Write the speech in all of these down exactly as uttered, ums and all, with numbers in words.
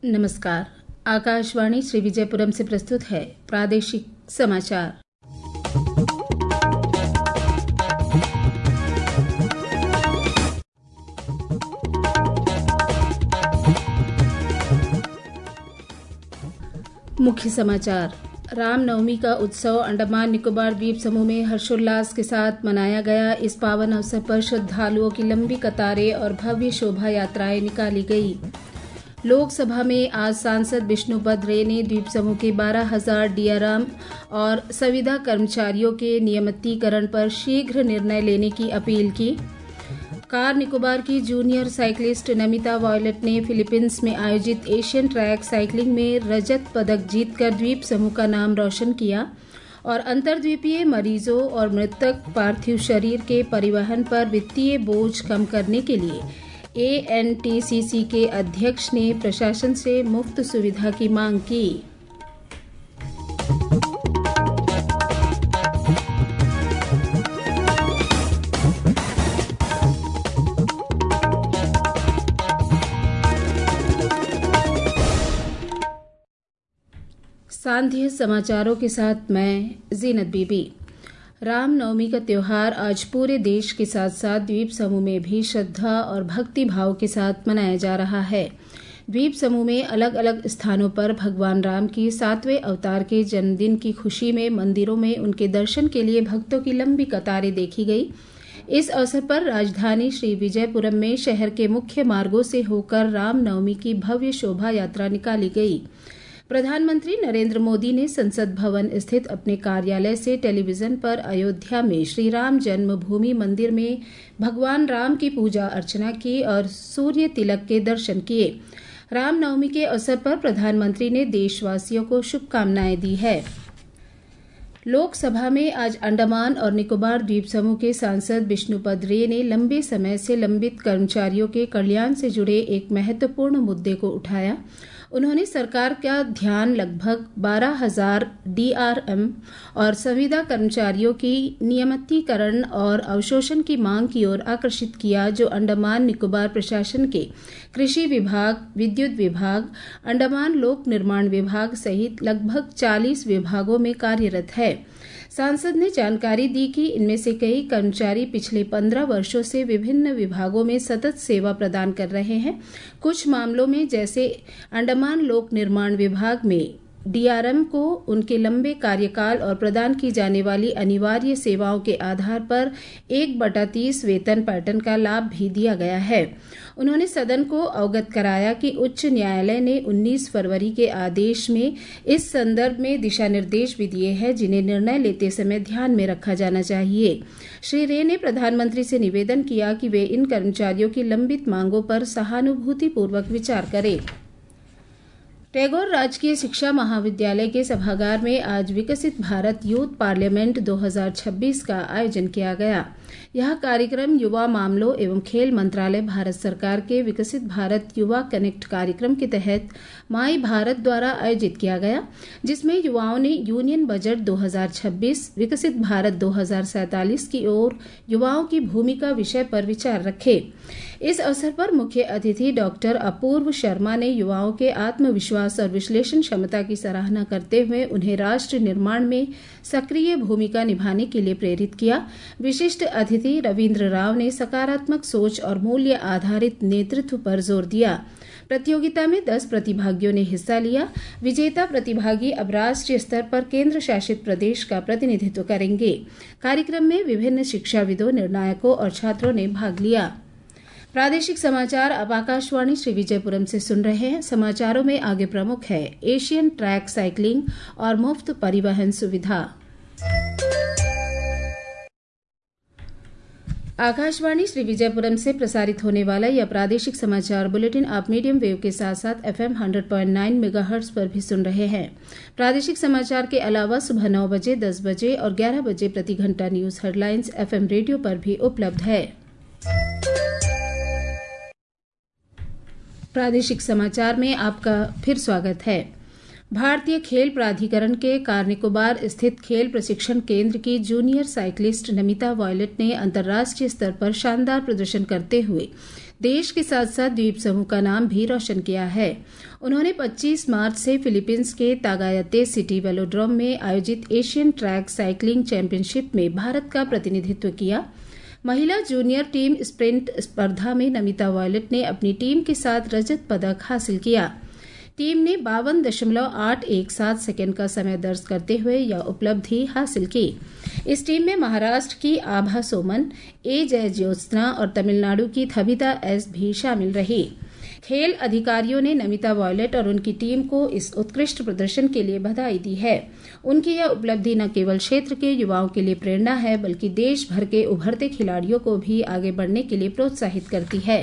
नमस्कार। आकाशवाणी श्री विजयपुरम से प्रस्तुत है प्रादेशिक समाचार। मुख्य समाचार। रामनवमी का उत्सव अंडमान निकोबार द्वीप समूह में हर्षोल्लास के साथ मनाया गया। इस पावन अवसर पर श्रद्धालुओं की लंबी कतारें और भव्य शोभा यात्राएं निकाली गई। लोकसभा में आज सांसद विष्णुपद रे ने द्वीप समूह के बारह हजार डीआरएम और संविदा कर्मचारियों के नियमितीकरण पर शीघ्र निर्णय लेने की अपील की। कार निकोबार की जूनियर साइकिलिस्ट नमिता वॉयलेट ने फिलीपींस में आयोजित एशियन ट्रैक साइकिलिंग में रजत पदक जीतकर द्वीप समूह का नाम रोशन किया और अंतर्द्वीपीय मरीजों और मृतक पार्थिव शरीर के परिवहन पर वित्तीय बोझ कम करने के लिए ए एन टी सी सी के अध्यक्ष ने प्रशासन से मुफ्त सुविधा की मांग की। सांध्य समाचारों के साथ मैं जीनत बीबी। रामनवमी का त्योहार आज पूरे देश के साथ साथ द्वीप समूह में भी श्रद्धा और भक्ति भाव के साथ मनाया जा रहा है। द्वीप समूह में अलग अलग स्थानों पर भगवान राम की सातवें अवतार के जन्मदिन की खुशी में मंदिरों में उनके दर्शन के लिए भक्तों की लंबी कतारें देखी गई। इस अवसर पर राजधानी श्री विजयपुरम में शहर के मुख्य मार्गों से होकर रामनवमी की भव्य शोभा यात्रा निकाली गई। प्रधानमंत्री नरेंद्र मोदी ने संसद भवन स्थित अपने कार्यालय से टेलीविजन पर अयोध्या में श्री राम जन्मभूमि मंदिर में भगवान राम की पूजा अर्चना की और सूर्य तिलक के दर्शन किए। रामनवमी के अवसर पर प्रधानमंत्री ने देशवासियों को शुभकामनाएं दी है। लोकसभा में आज अंडमान और निकोबार द्वीप समूह के सांसद विष्णुपद रे ने लंबे समय से लंबित कर्मचारियों के कल्याण से जुड़े एक महत्वपूर्ण मुद्दे को उठाया। उन्होंने सरकार का ध्यान लगभग बारह हजार डीआरएम और संविदा कर्मचारियों की नियमितीकरण और अवशोषण की मांग की ओर आकर्षित किया, जो अंडमान निकोबार प्रशासन के कृषि विभाग, विद्युत विभाग, अंडमान लोक निर्माण विभाग सहित लगभग चालीस विभागों में कार्यरत है। सांसद ने जानकारी दी कि इनमें से कई कर्मचारी पिछले पंद्रह वर्षों से विभिन्न विभागों में सतत सेवा प्रदान कर रहे हैं। कुछ मामलों में, जैसे अंडमान लोक निर्माण विभाग में, डीआरएम को उनके लंबे कार्यकाल और प्रदान की जाने वाली अनिवार्य सेवाओं के आधार पर एक बटा तीस वेतन पैटर्न का लाभ भी दिया गया है। उन्होंने सदन को अवगत कराया कि उच्च न्यायालय ने उन्नीस फरवरी के आदेश में इस संदर्भ में दिशा निर्देश भी दिए हैं, जिन्हें निर्णय लेते समय ध्यान में रखा जाना चाहिए। श्री रे ने प्रधानमंत्री से निवेदन किया कि वे इन कर्मचारियों की लंबित मांगों पर सहानुभूतिपूर्वक विचार करें। टैगोर राजकीय शिक्षा महाविद्यालय के सभागार में आज विकसित भारत यूथ पार्लियामेंट दो हजार छब्बीस का आयोजन किया गया। यह कार्यक्रम युवा मामलों एवं खेल मंत्रालय, भारत सरकार के विकसित भारत युवा कनेक्ट कार्यक्रम के तहत माई भारत द्वारा आयोजित किया गया, जिसमें युवाओं ने यूनियन बजट दो हजार छब्बीस, विकसित भारत दो हजार सैंतालीस की ओर युवाओं की भूमिका विषय पर विचार रखे। इस अवसर पर मुख्य अतिथि डॉक्टर अपूर्व शर्मा ने युवाओं के आत्मविश्वास और विश्लेषण क्षमता की सराहना करते हुए उन्हें राष्ट्र निर्माण में सक्रिय भूमिका निभाने के लिए प्रेरित किया। विशिष्ट अतिथि रविंद्र राव ने सकारात्मक सोच और मूल्य आधारित नेतृत्व पर जोर दिया। प्रतियोगिता में दस प्रतिभागियों ने हिस्सा लिया। विजेता प्रतिभागी अब राष्ट्रीय स्तर पर केंद्र शासित प्रदेश का प्रतिनिधित्व करेंगे। कार्यक्रम में विभिन्न शिक्षाविदों, निर्णायकों और छात्रों ने भाग लिया। प्रादेशिक समाचार अब आकाशवाणी श्री विजयपुरम से सुन रहे हैं। समाचारों में आगे प्रमुख है एशियन ट्रैक साइकिलिंग और मुफ्त परिवहन सुविधा। आकाशवाणी श्री विजयपुरम से प्रसारित होने वाला यह प्रादेशिक समाचार बुलेटिन आप मीडियम वेव के साथ साथ एफएम सौ पॉइंट नौ मेगाहर्ट्ज पर भी सुन रहे हैं। प्रादेशिक समाचार के अलावा सुबह नौ बजे, दस बजे और ग्यारह बजे प्रति घंटा न्यूज हेडलाइंस एफएम रेडियो पर भी उपलब्ध है। प्रादेशिक समाचार में आपका फिर स्वागत है। भारतीय खेल प्राधिकरण के कार निकोबार स्थित खेल प्रशिक्षण केंद्र की जूनियर साइकिलिस्ट नमिता वॉयलेट ने अंतर्राष्ट्रीय स्तर पर शानदार प्रदर्शन करते हुए देश के साथ साथ द्वीप समूह का नाम भी रोशन किया है। उन्होंने पच्चीस मार्च से फिलीपींस के तागायते सिटी वेलोड्रोम में आयोजित एशियन ट्रैक साइकिलिंग चैंपियनशिप में भारत का प्रतिनिधित्व किया। महिला जूनियर टीम स्प्रिंट स्पर्धा में नमिता वॉयलेट ने अपनी टीम के साथ रजत पदक हासिल किया। टीम ने बावन दशमलव आठ एक सात सेकेंड का समय दर्ज करते हुए यह उपलब्धि हासिल की। इस टीम में महाराष्ट्र की आभा सोमन, ए जय ज्योत्सना और तमिलनाडु की थबिता एस भी शामिल रही। खेल अधिकारियों ने नमिता वॉयलेट और उनकी टीम को इस उत्कृष्ट प्रदर्शन के लिए बधाई दी है। उनकी यह उपलब्धि न केवल क्षेत्र के युवाओं के लिए प्रेरणा है, बल्कि देश भर के उभरते खिलाड़ियों को भी आगे बढ़ने के लिए प्रोत्साहित करती है।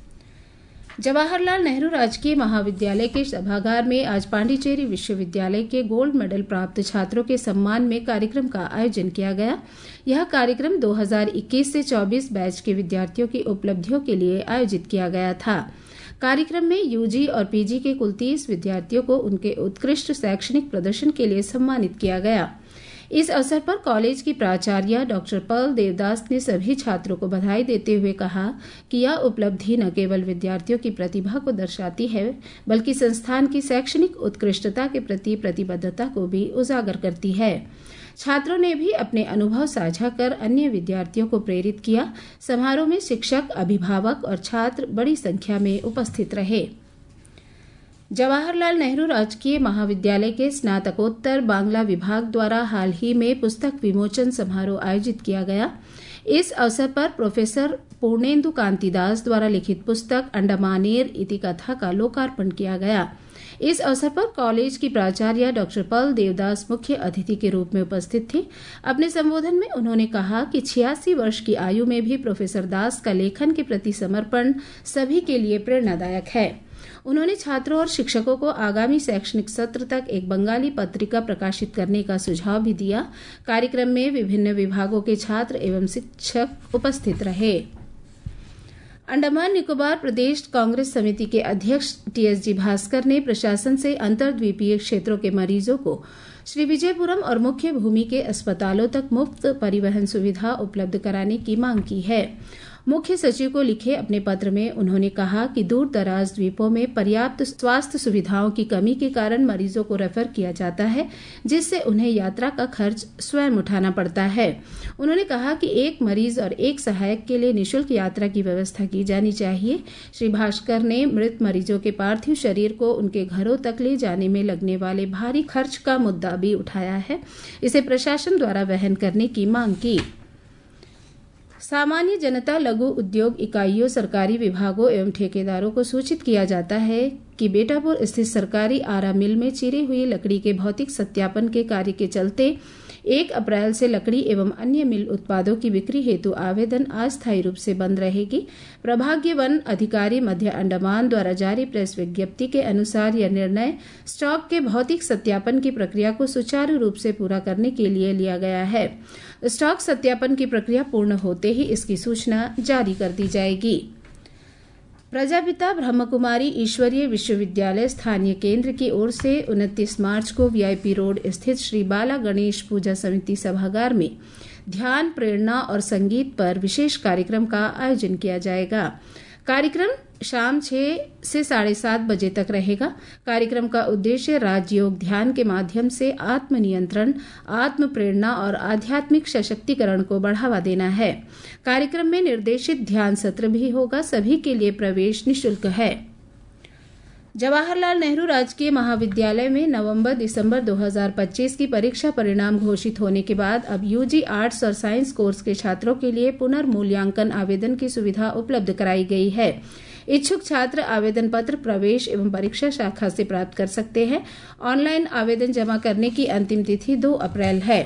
जवाहरलाल नेहरू राजकीय महाविद्यालय के सभागार में आज पांडिचेरी विश्वविद्यालय के गोल्ड मेडल प्राप्त छात्रों के सम्मान में कार्यक्रम का आयोजन किया गया। यह कार्यक्रम दो हज़ार इक्कीस से चौबीस बैच के विद्यार्थियों की उपलब्धियों के लिए आयोजित किया गया था। कार्यक्रम में यूजी और पीजी के कुल तीस विद्यार्थियों को उनके उत्कृष्ट शैक्षणिक प्रदर्शन के लिए सम्मानित किया गया। इस अवसर पर कॉलेज की प्राचार्य डॉक्टर पर्ल देवदास ने सभी छात्रों को बधाई देते हुए कहा कि यह उपलब्धि न केवल विद्यार्थियों की प्रतिभा को दर्शाती है, बल्कि संस्थान की शैक्षणिक उत्कृष्टता के प्रति प्रतिबद्धता को भी उजागर करती है। छात्रों ने भी अपने अनुभव साझा कर अन्य विद्यार्थियों को प्रेरित किया। समारोह में शिक्षक, अभिभावक और छात्र बड़ी संख्या में उपस्थित रहे। जवाहरलाल नेहरू राजकीय महाविद्यालय के स्नातकोत्तर बांग्ला विभाग द्वारा हाल ही में पुस्तक विमोचन समारोह आयोजित किया गया। इस अवसर पर प्रोफेसर पूर्णेंदु कांति दास द्वारा लिखित पुस्तक अंडमानेर इति कथा का लोकार्पण किया गया। इस अवसर पर कॉलेज की प्राचार्य डॉक्टर पर्ल देवदास मुख्य अतिथि के रूप में उपस्थित थी। अपने संबोधन में उन्होंने कहा कि छियासी वर्ष की आयु में भी प्रोफेसर दास का लेखन के प्रति समर्पण सभी के लिए प्रेरणादायक है। उन्होंने छात्रों और शिक्षकों को आगामी शैक्षणिक सत्र तक एक बंगाली पत्रिका प्रकाशित करने का सुझाव भी दिया। कार्यक्रम में विभिन्न विभागों के छात्र एवं शिक्षक उपस्थित रहे। अंडमान निकोबार प्रदेश कांग्रेस समिति के अध्यक्ष टीएसजी भास्कर ने प्रशासन से अंतर्द्वीपीय क्षेत्रों के मरीजों को श्री विजयपुरम और मुख्य भूमि के अस्पतालों तक मुफ्त परिवहन सुविधा उपलब्ध कराने की मांग की है। मुख्य सचिव को लिखे अपने पत्र में उन्होंने कहा कि दूर दराज द्वीपों में पर्याप्त स्वास्थ्य सुविधाओं की कमी के कारण मरीजों को रेफर किया जाता है, जिससे उन्हें यात्रा का खर्च स्वयं उठाना पड़ता है। उन्होंने कहा कि एक मरीज और एक सहायक के लिए निःशुल्क यात्रा की व्यवस्था की जानी चाहिए। श्री भास्कर ने मृत मरीजों के पार्थिव शरीर को उनके घरों तक ले जाने में लगने वाले भारी खर्च का मुद्दा भी उठाया है। इसे प्रशासन द्वारा वहन करने की मांग की। सामान्य जनता, लघु उद्योग इकाइयों, सरकारी विभागों एवं ठेकेदारों को सूचित किया जाता है कि बेटापुर स्थित सरकारी आरा मिल में चिरी हुई लकड़ी के भौतिक सत्यापन के कार्य के चलते एक अप्रैल से लकड़ी एवं अन्य मिल उत्पादों की बिक्री हेतु आवेदन अस्थायी रूप से बंद रहेगी। प्रभागीय वन अधिकारी मध्य अंडमान द्वारा जारी प्रेस विज्ञप्ति के अनुसार यह निर्णय स्टॉक के भौतिक सत्यापन की प्रक्रिया को सुचारू रूप से पूरा करने के लिए लिया गया है। स्टॉक सत्यापन की प्रक्रिया पूर्ण होते ही इसकी सूचना जारी कर दी जाएगी। प्रजापिता ब्रह्मकुमारी ईश्वरीय विश्वविद्यालय स्थानीय केंद्र की ओर से उनतीस मार्च को वीआईपी रोड स्थित श्री बाला गणेश पूजा समिति सभागार में ध्यान, प्रेरणा और संगीत पर विशेष कार्यक्रम का आयोजन किया जाएगा। कार्यक्रम शाम छह से साढ़े सात बजे तक रहेगा। कार्यक्रम का उद्देश्य राजयोग ध्यान के माध्यम से आत्मनियंत्रण, आत्म प्रेरणा और आध्यात्मिक सशक्तिकरण को बढ़ावा देना है। कार्यक्रम में निर्देशित ध्यान सत्र भी होगा। सभी के लिए प्रवेश निःशुल्क है। जवाहरलाल नेहरू राजकीय महाविद्यालय में नवंबर दिसंबर दो हज़ार पच्चीस की परीक्षा परिणाम घोषित होने के बाद अब यूजी आर्ट्स और साइंस कोर्स के छात्रों के लिए पुनर्मूल्यांकन आवेदन की सुविधा उपलब्ध कराई गई है। इच्छुक छात्र आवेदन पत्र प्रवेश एवं परीक्षा शाखा से प्राप्त कर सकते हैं। ऑनलाइन आवेदन जमा करने की अंतिम तिथि दो अप्रैल है।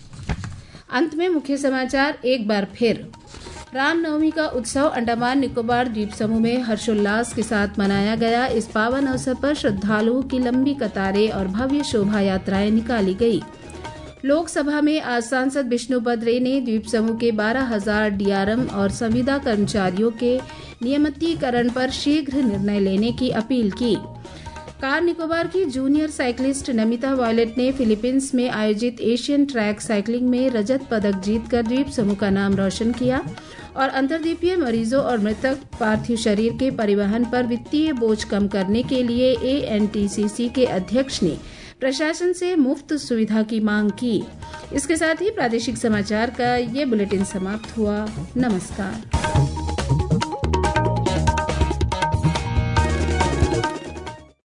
अंत में मुख्य समाचार एक बार फिर। रामनवमी का उत्सव अंडमान निकोबार द्वीप समूह में हर्षोल्लास के साथ मनाया गया। इस पावन अवसर पर श्रद्धालुओं की लंबी कतारें और भव्य शोभा यात्राएं निकाली गई। लोकसभा में आज सांसद विष्णुपद रे ने द्वीप समूह के बारह हज़ार डीआरएम और संविदा कर्मचारियों के नियमितीकरण पर शीघ्र निर्णय लेने की अपील की। कार निकोबार की जूनियर साइकिलिस्ट नमिता वॉयलेट ने फिलीपींस में आयोजित एशियन ट्रैक साइकिलिंग में रजत पदक जीतकर द्वीप समूह का नाम रोशन किया। और अंतर्द्वीपीय मरीजों और मृतक पार्थिव शरीर के परिवहन पर वित्तीय बोझ कम करने के लिए ए एन टी सी सी के अध्यक्ष ने प्रशासन से मुफ्त सुविधा की मांग की। इसके साथ ही प्रादेशिक समाचार का ये बुलेटिन समाप्त हुआ। नमस्कार।